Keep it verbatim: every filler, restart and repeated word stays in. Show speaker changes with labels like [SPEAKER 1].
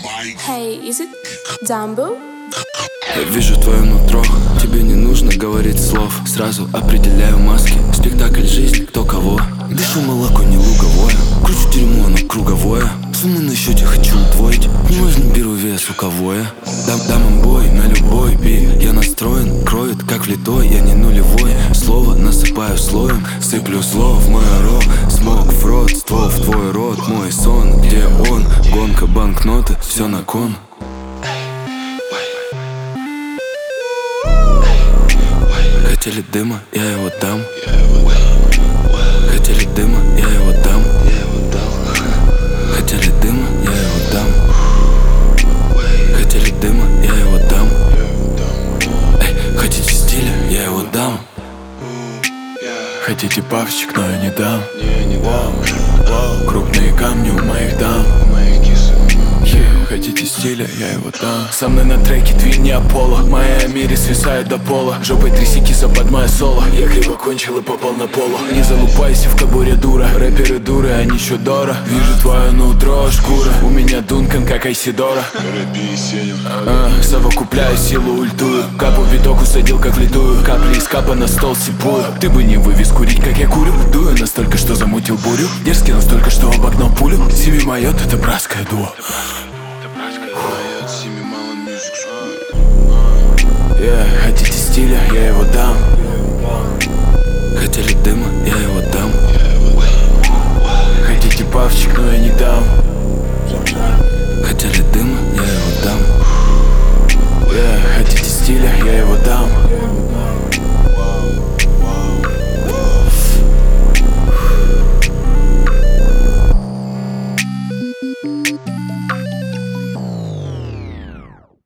[SPEAKER 1] Hey, is it Dumbo?
[SPEAKER 2] Я вижу твое нутро, тебе не нужно говорить слов. Сразу определяю маски, спектакль жизни, кто кого. Дышу молоко не луговое, кручу дерьмо, оно круговое. Сумму на счете хочу удвоить, неважно, беру вес у кого я. Дам, дам им бой на любой бит, я настроен, кроет как влитой, я не нулевой. Слово насыпаю слоем, сыплю слов в мой рот. Смог в рот, ствол в твой рот, мой сон, где он? Гонка, банкноты, все на кон. Хотели дыма, я его дам. Хотели дыма, я его дам. Хотели дыма, я его дам. Хотели дыма, я его дам. Эй, хотите стиля, я его дам. Хотите павчик, но я не дам. Крупные камни у моих дам. Хотите стиля, я его дам. Со мной на треке твин не Аполло. Моя мире свисает до пола. Жопой тряси киса под мое соло. Я криво кончил и попал на полу. Не залупайся в кобуре дура. Рэперы дуры, они чудора. Вижу твое нутро, шкура. У меня Дункан, как Айсидора. а, Совокупляю силу, ультую. Капу видок усадил, как влитую. Капли из капа на стол сипую. Ты бы не вывез курить, как я курю. Дую настолько, что замутил бурю. Дерзкий настолько, что обогнал пулю. Семи майот, это братское дуо. Yeah, хотите стиля, я его дам. Хотели дыма, я его дам. Хотите павчик, но я не дам. Хотели